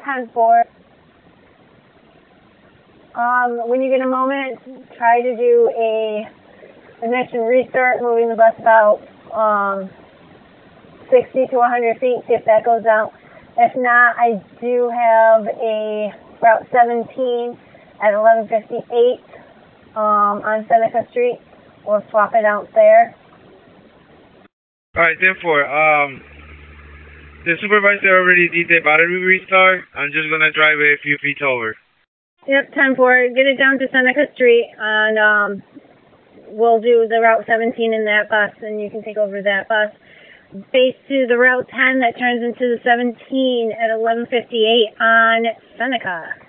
10-4. When you get a moment, try to do a ignition restart, moving the bus about 60 to 100 feet, see if that goes out. If not, I do have a Route 17 at 1158 on Seneca Street. We'll swap it out there. Alright, 10-4. The supervisor already did the battery restart. I'm just gonna drive it a few feet over. Yep, 10-4. Get it down to Seneca Street, and we'll do the Route 17 in that bus, and you can take over that bus. Base to the Route 10 that turns into the 17 at 1158 on Seneca.